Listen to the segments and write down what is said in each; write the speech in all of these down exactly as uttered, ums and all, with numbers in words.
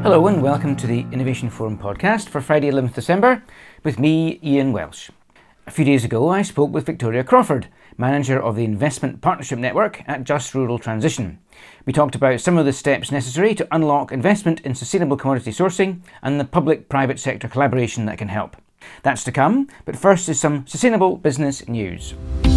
Hello and welcome to the Innovation Forum podcast for Friday eleventh December with me, Ian Welsh. A few days ago I spoke with Victoria Crawford, manager of the Investment Partnership Network at Just Rural Transition. We talked about some of the steps necessary to unlock investment in sustainable commodity sourcing and the public-private sector collaboration that can help. That's to come, but first is some sustainable business news.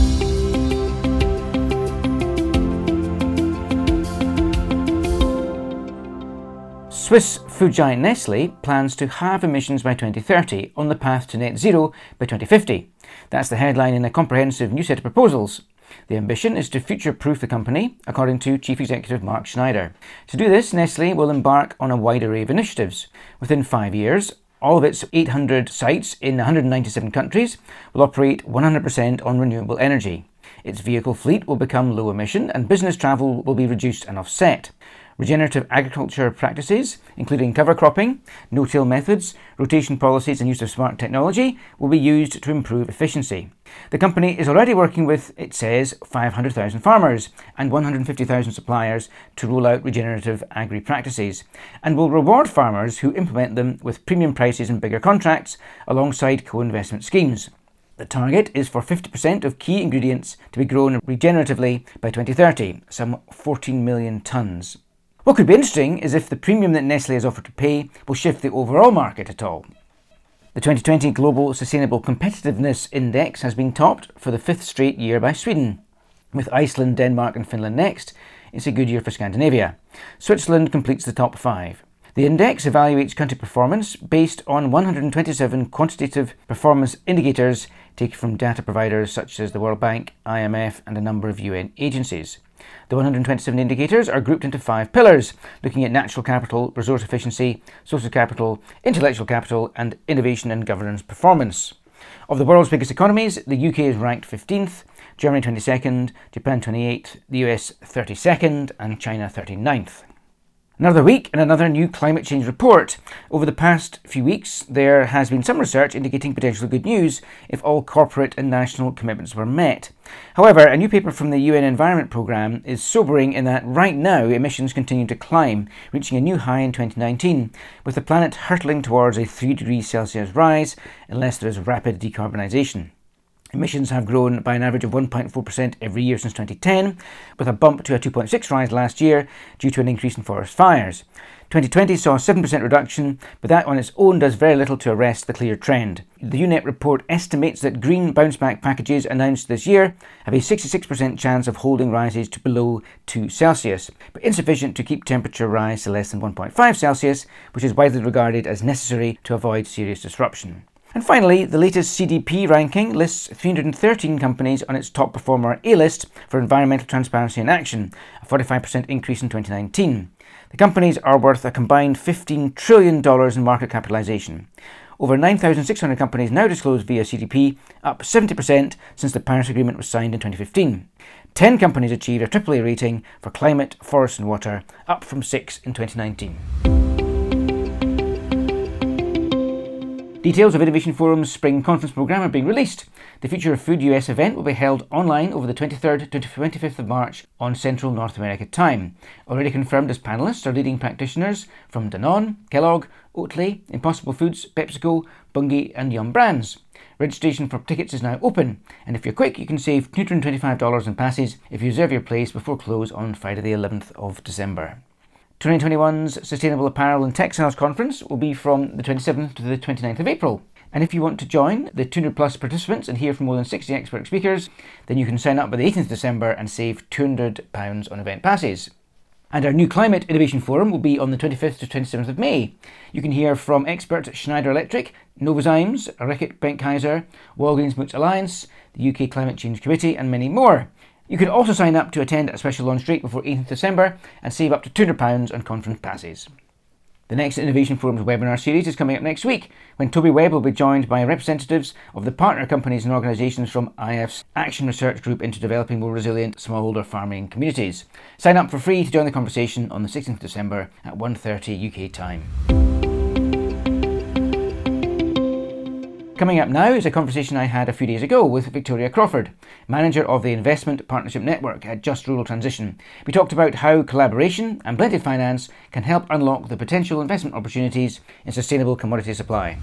Swiss food giant Nestlé plans to halve emissions by twenty thirty on the path to net zero by twenty fifty. That's the headline in a comprehensive new set of proposals. The ambition is to future-proof the company, according to Chief Executive Mark Schneider. To do this, Nestlé will embark on a wide array of initiatives. Within five years, all of its eight hundred sites in one hundred ninety-seven countries will operate one hundred percent on renewable energy. Its vehicle fleet will become low emission and business travel will be reduced and offset. Regenerative agriculture practices, including cover cropping, no-till methods, rotation policies and use of smart technology, will be used to improve efficiency. The company is already working with, it says, five hundred thousand farmers and one hundred fifty thousand suppliers to roll out regenerative agri practices, and will reward farmers who implement them with premium prices and bigger contracts alongside co-investment schemes. The target is for fifty percent of key ingredients to be grown regeneratively by twenty thirty, some fourteen million tonnes. What could be interesting is if the premium that Nestlé has offered to pay will shift the overall market at all. The twenty twenty Global Sustainable Competitiveness Index has been topped for the fifth straight year by Sweden. With Iceland, Denmark and Finland next, it's a good year for Scandinavia. Switzerland completes the top five. The index evaluates country performance based on one hundred twenty-seven quantitative performance indicators taken from data providers such as the World Bank, I M F and a number of U N agencies. The one hundred twenty-seven indicators are grouped into five pillars, looking at natural capital, resource efficiency, social capital, intellectual capital and innovation and governance performance. Of the world's biggest economies, the U K is ranked fifteenth, Germany twenty-second, Japan twenty-eighth, the U S thirty-second and China thirty-ninth. Another week and another new climate change report. Over the past few weeks, there has been some research indicating potential good news if all corporate and national commitments were met. However, a new paper from the U N Environment Programme is sobering in that right now emissions continue to climb, reaching a new high in twenty nineteen, with the planet hurtling towards a three degrees Celsius rise unless there is rapid decarbonisation. Emissions have grown by an average of one point four percent every year since twenty ten, with a bump to a two point six rise last year due to an increase in forest fires. twenty twenty saw a seven percent reduction, but that on its own does very little to arrest the clear trend. The U N E P report estimates that green bounce-back packages announced this year have a sixty-six percent chance of holding rises to below two Celsius, but insufficient to keep temperature rise to less than one point five Celsius, which is widely regarded as necessary to avoid serious disruption. And finally, the latest C D P ranking lists three hundred thirteen companies on its top performer A list for environmental transparency and action, a forty-five percent increase in twenty nineteen. The companies are worth a combined fifteen trillion dollars in market capitalisation. Over nine thousand six hundred companies now disclose via C D P, up seventy percent since the Paris Agreement was signed in twenty fifteen. ten companies achieved a triple A rating for climate, forest and water, up from six in twenty nineteen. Details of Innovation Forum's Spring Conference Programme are being released. The Future of Food U S event will be held online over the twenty-third to twenty-fifth of March on Central North America time. Already confirmed as panellists are leading practitioners from Danone, Kellogg, Oatly, Impossible Foods, PepsiCo, Bunge and Yum Brands. Registration for tickets is now open, and if you're quick you can save two hundred twenty-five dollars in passes if you reserve your place before close on Friday the eleventh of December. twenty twenty-one's Sustainable Apparel and Textiles Conference will be from the twenty-seventh to the twenty-ninth of April. And if you want to join the two hundred plus participants and hear from more than sixty expert speakers, then you can sign up by the eighteenth of December and save two hundred pounds on event passes. And our new Climate Innovation Forum will be on the twenty-fifth to twenty-seventh of May. You can hear from experts at Schneider Electric, Novozymes, Reckitt Benckiser, Walgreens Boots Alliance, the U K Climate Change Committee and many more. You can also sign up to attend a special launch straight before eighteenth of December and save up to two hundred pounds on conference passes. The next Innovation Forum's webinar series is coming up next week, when Toby Webb will be joined by representatives of the partner companies and organisations from I F's Action Research Group into Developing More Resilient Smallholder Farming Communities. Sign up for free to join the conversation on the sixteenth of December at one thirty U K time. Coming up now is a conversation I had a few days ago with Victoria Crawford, manager of the Investment Partnership Network at Just Rural Transition. We talked about how collaboration and blended finance can help unlock the potential investment opportunities in sustainable commodity supply.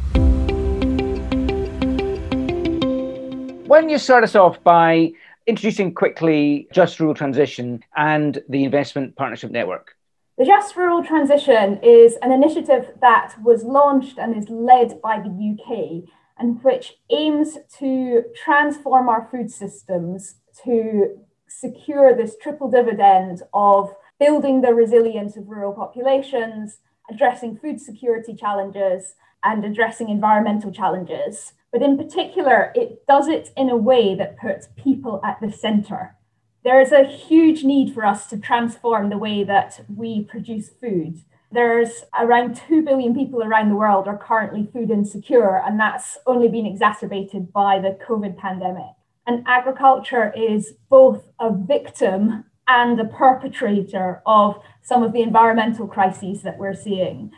Why don't you start us off by introducing quickly Just Rural Transition and the Investment Partnership Network? The Just Rural Transition is an initiative that was launched and is led by the U K, and which aims to transform our food systems to secure this triple dividend of building the resilience of rural populations, addressing food security challenges, and addressing environmental challenges. But in particular, it does it in a way that puts people at the centre. There is a huge need for us to transform the way that we produce food. There's around two billion people around the world are currently food insecure, and that's only been exacerbated by the COVID pandemic. And agriculture is both a victim and a perpetrator of some of the environmental crises that we're seeing.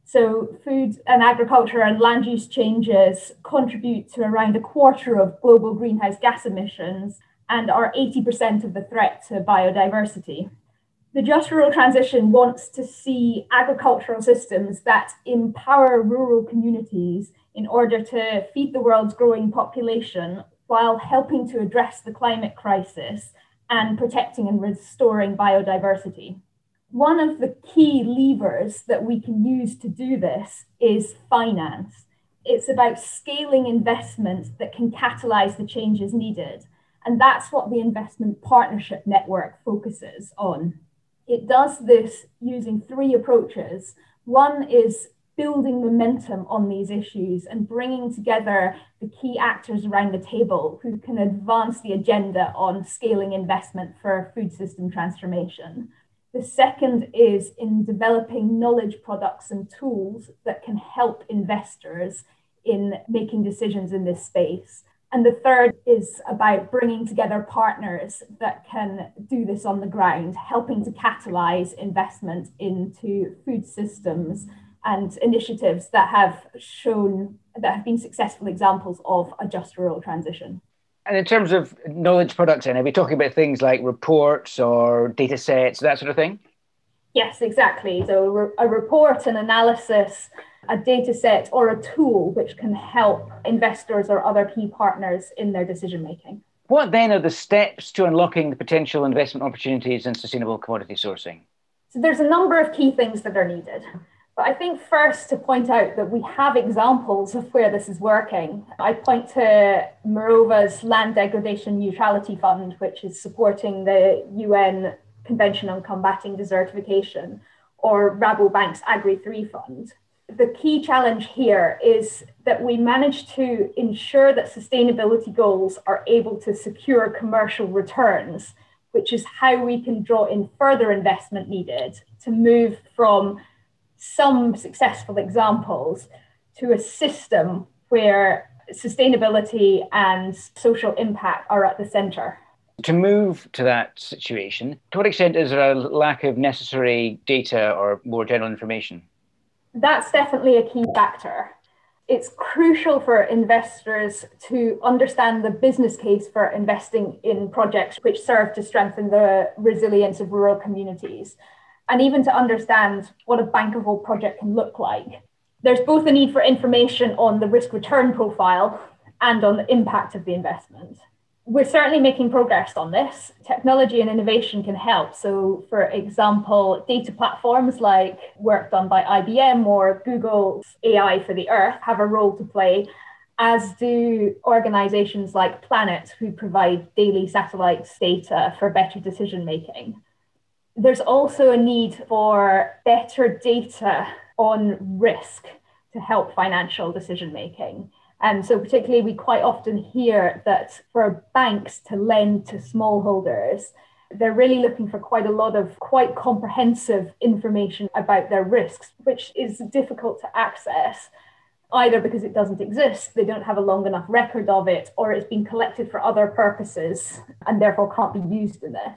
So food and agriculture and land use changes contribute to around a quarter of global greenhouse gas emissions and are eighty percent of the threat to biodiversity. The Just Rural Transition wants to see agricultural systems that empower rural communities in order to feed the world's growing population while helping to address the climate crisis and protecting and restoring biodiversity. One of the key levers that we can use to do this is finance. It's about scaling investment that can catalyse the changes needed. And that's what the Investment Partnership Network focuses on. It does this using three approaches. One is building momentum on these issues and bringing together the key actors around the table who can advance the agenda on scaling investment for food system transformation. The second is in developing knowledge products and tools that can help investors in making decisions in this space. And the third is about bringing together partners that can do this on the ground, helping to catalyse investment into food systems and initiatives that have shown, that have been successful examples of a just rural transition. And in terms of knowledge products, then, are we talking about things like reports or data sets, that sort of thing? Yes, exactly. So a report, an analysis, a data set, or a tool which can help investors or other key partners in their decision making. What then are the steps to unlocking the potential investment opportunities in sustainable commodity sourcing? So there's a number of key things that are needed. But I think first to point out that we have examples of where this is working. I point to Moreova's Land Degradation Neutrality Fund, which is supporting the U N Convention on Combating Desertification, or Rabobank's Agri three Fund. The key challenge here is that we manage to ensure that sustainability goals are able to secure commercial returns, which is how we can draw in further investment needed to move from some successful examples to a system where sustainability and social impact are at the centre. To move to that situation, to what extent is there a lack of necessary data or more general information? That's definitely a key factor. It's crucial for investors to understand the business case for investing in projects which serve to strengthen the resilience of rural communities, and even to understand what a bankable project can look like. There's both a need for information on the risk return profile and on the impact of the investment. We're certainly making progress on this. Technology and innovation can help. So, for example, data platforms like work done by I B M or Google's A I for the Earth have a role to play, as do organizations like Planet, who provide daily satellite data for better decision making. There's also a need for better data on risk to help financial decision making. And so particularly, we quite often hear that for banks to lend to smallholders, they're really looking for quite a lot of quite comprehensive information about their risks, which is difficult to access, either because it doesn't exist, they don't have a long enough record of it, or it's been collected for other purposes and therefore can't be used in this.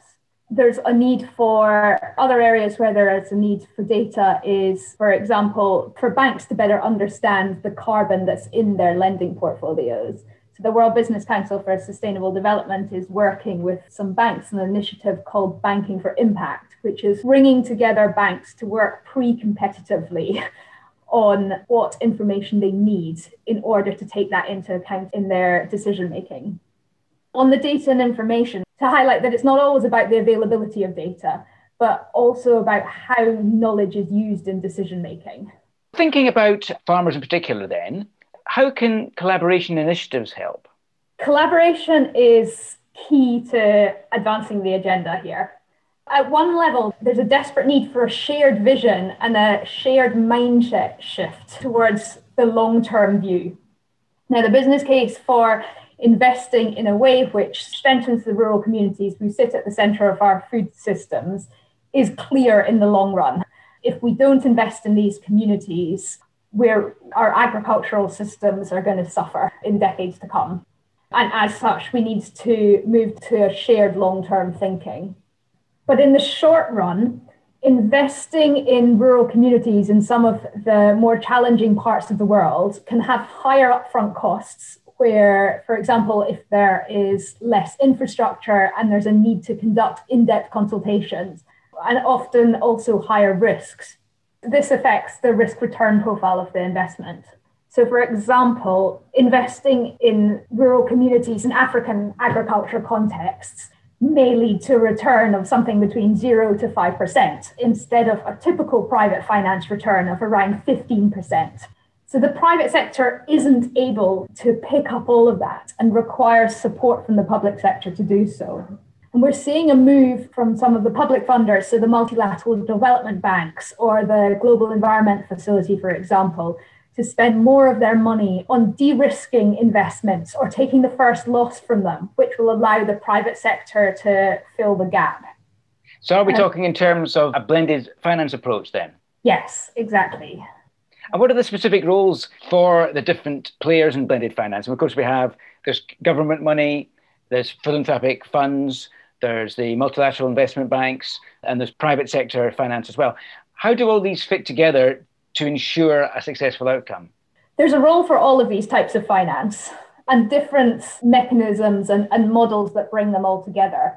There's a need for other areas where there is a need for data is, for example, for banks to better understand the carbon that's in their lending portfolios. So the World Business Council for Sustainable Development is working with some banks on an initiative called Banking for Impact, which is bringing together banks to work pre-competitively on what information they need in order to take that into account in their decision making. On the data and information, to highlight that it's not always about the availability of data, but also about how knowledge is used in decision making. Thinking about farmers in particular then, how can collaboration initiatives help? Collaboration is key to advancing the agenda here. At one level, there's a desperate need for a shared vision and a shared mindset shift towards the long-term view. Now, the business case for investing in a way which strengthens the rural communities who sit at the centre of our food systems is clear in the long run. If we don't invest in these communities, where our agricultural systems are going to suffer in decades to come. And as such, we need to move to a shared long-term thinking. But in the short run, investing in rural communities in some of the more challenging parts of the world can have higher upfront costs where, for example, if there is less infrastructure and there's a need to conduct in-depth consultations, and often also higher risks. This affects the risk-return profile of the investment. So, for example, investing in rural communities in African agriculture contexts may lead to a return of something between zero to five percent instead of a typical private finance return of around fifteen percent. So the private sector isn't able to pick up all of that and requires support from the public sector to do so. And we're seeing a move from some of the public funders, so the multilateral development banks or the Global Environment Facility, for example, to spend more of their money on de-risking investments or taking the first loss from them, which will allow the private sector to fill the gap. So are we um, talking in terms of a blended finance approach then? Yes, exactly. And what are the specific roles for the different players in blended finance? And of course, we have, there's government money, there's philanthropic funds, there's the multilateral investment banks, and there's private sector finance as well. How do all these fit together to ensure a successful outcome? There's a role for all of these types of finance and different mechanisms and, and models that bring them all together.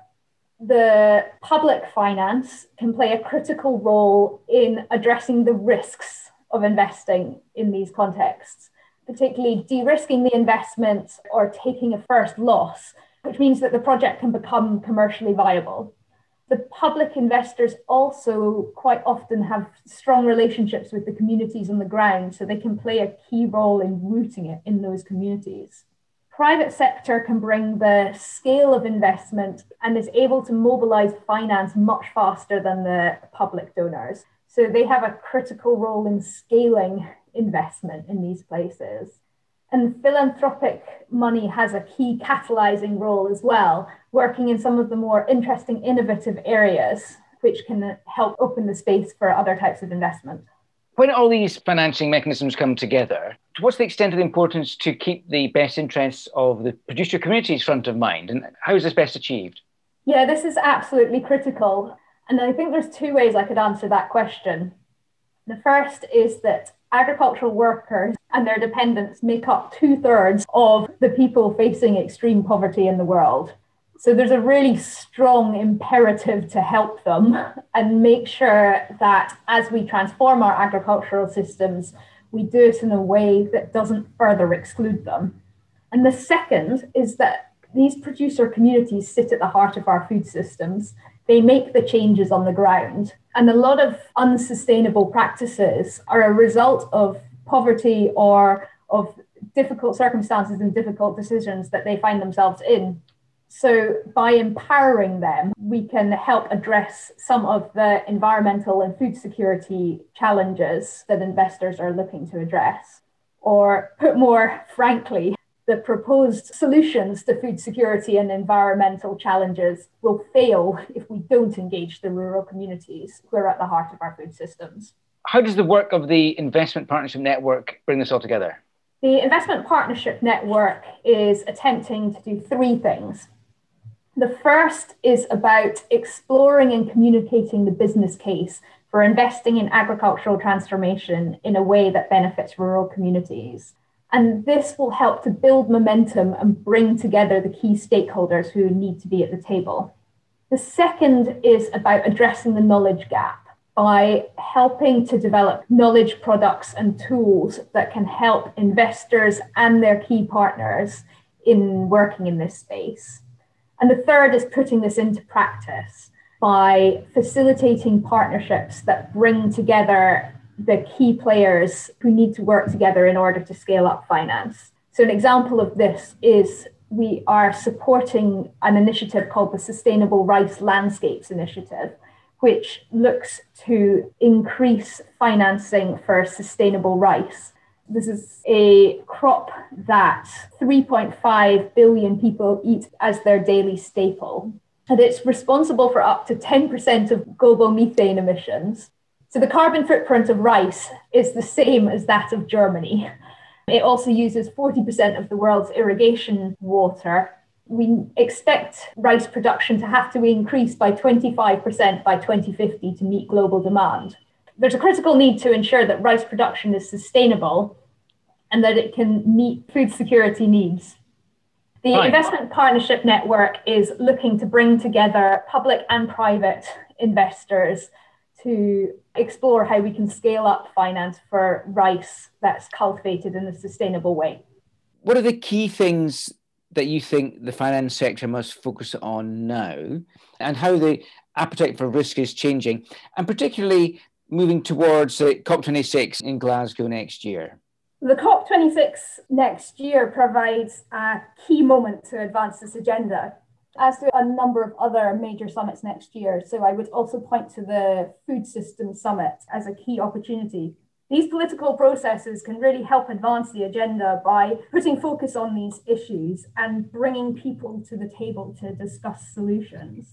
The public finance can play a critical role in addressing the risks of investing in these contexts, particularly de-risking the investment or taking a first loss, which means that the project can become commercially viable. The public investors also quite often have strong relationships with the communities on the ground, so they can play a key role in rooting it in those communities. Private sector can bring the scale of investment and is able to mobilize finance much faster than the public donors. So they have a critical role in scaling investment in these places. And philanthropic money has a key catalyzing role as well, working in some of the more interesting, innovative areas, which can help open the space for other types of investment. When all these financing mechanisms come together, what's the extent of the importance to keep the best interests of the producer communities front of mind? And how is this best achieved? Yeah, this is absolutely critical. And I think there's two ways I could answer that question. The first is that agricultural workers and their dependents make up two thirds of the people facing extreme poverty in the world. So there's a really strong imperative to help them and make sure that as we transform our agricultural systems, we do it in a way that doesn't further exclude them. And the second is that these producer communities sit at the heart of our food systems. They make the changes on the ground. And a lot of unsustainable practices are a result of poverty or of difficult circumstances and difficult decisions that they find themselves in. So by empowering them, we can help address some of the environmental and food security challenges that investors are looking to address. Or put more frankly, the proposed solutions to food security and environmental challenges will fail if we don't engage the rural communities who are at the heart of our food systems. How does the work of the Investment Partnership Network bring this all together? The Investment Partnership Network is attempting to do three things. The first is about exploring and communicating the business case for investing in agricultural transformation in a way that benefits rural communities. And this will help to build momentum and bring together the key stakeholders who need to be at the table. The second is about addressing the knowledge gap by helping to develop knowledge products and tools that can help investors and their key partners in working in this space. And the third is putting this into practice by facilitating partnerships that bring together the key players who need to work together in order to scale up finance. So an example of this is we are supporting an initiative called the Sustainable Rice Landscapes Initiative, which looks to increase financing for sustainable rice. This is a crop that three point five billion people eat as their daily staple. And it's responsible for up to ten percent of global methane emissions. So the carbon footprint of rice is the same as that of Germany. It also uses forty percent of the world's irrigation water. We expect rice production to have to increase by twenty-five percent by twenty fifty to meet global demand. There's a critical need to ensure that rice production is sustainable and that it can meet food security needs. The Fine. Investment Partnership Network is looking to bring together public and private investors to explore how we can scale up finance for rice that's cultivated in a sustainable way. What are the key things that you think the finance sector must focus on now, and how the appetite for risk is changing, and particularly moving towards uh, COP twenty-six in Glasgow next year? The COP twenty-six next year provides a key moment to advance this agenda, as do a number of other major summits next year. So I would also point to the Food Systems Summit as a key opportunity. These political processes can really help advance the agenda by putting focus on these issues and bringing people to the table to discuss solutions.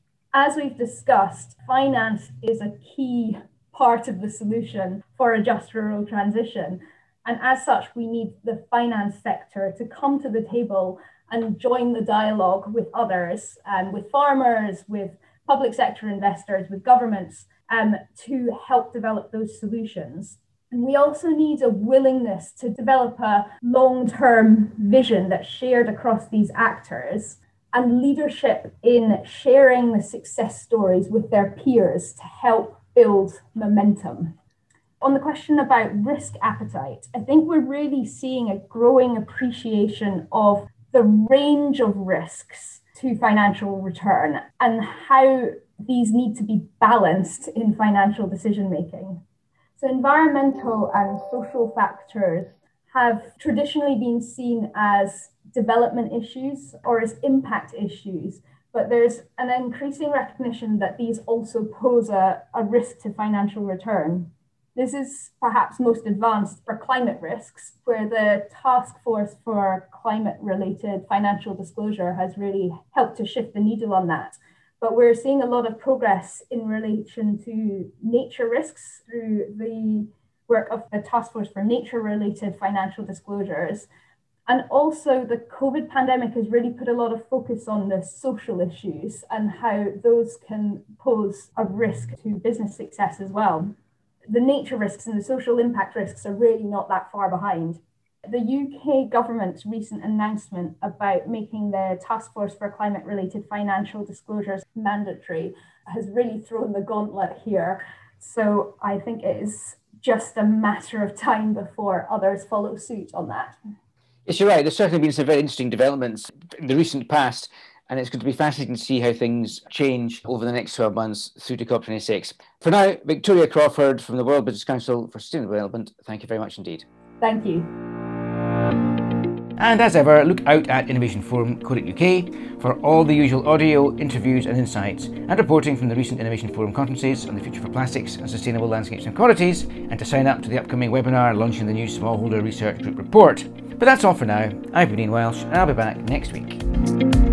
As we've discussed, finance is a key part of the solution for a just rural transition. And as such, we need the finance sector to come to the table and join the dialogue with others, um, with farmers, with public sector investors, with governments, um, to help develop those solutions. And we also need a willingness to develop a long-term vision that's shared across these actors, and leadership in sharing the success stories with their peers to help build momentum. On the question about risk appetite, I think we're really seeing a growing appreciation of the range of risks to financial return and how these need to be balanced in financial decision making. So environmental and social factors have traditionally been seen as development issues or as impact issues, but there's an increasing recognition that these also pose a, a risk to financial return. This is perhaps most advanced for climate risks, where the Task Force for Climate-Related Financial Disclosure has really helped to shift the needle on that. But we're seeing a lot of progress in relation to nature risks through the work of the Task Force for Nature-Related Financial Disclosures. And also the COVID pandemic has really put a lot of focus on the social issues and how those can pose a risk to business success as well. The nature risks and the social impact risks are really not that far behind. The U K government's recent announcement about making the Task Force for Climate-Related Financial Disclosures mandatory has really thrown the gauntlet here. So I think it is just a matter of time before others follow suit on that. Yes, you're right. There's certainly been some very interesting developments in the recent past, and it's going to be fascinating to see how things change over the next twelve months through to COP twenty-six. For now, Victoria Crawford from the World Business Council for Sustainable Development, thank you very much indeed. Thank you. And as ever, look out at innovation forum dot co dot U K for all the usual audio, interviews and insights, and reporting from the recent Innovation Forum conferences on the future for plastics and sustainable landscapes and commodities, and to sign up to the upcoming webinar launching the new Smallholder Research Group report. But that's all for now. I've been Ian Welsh, and I'll be back next week.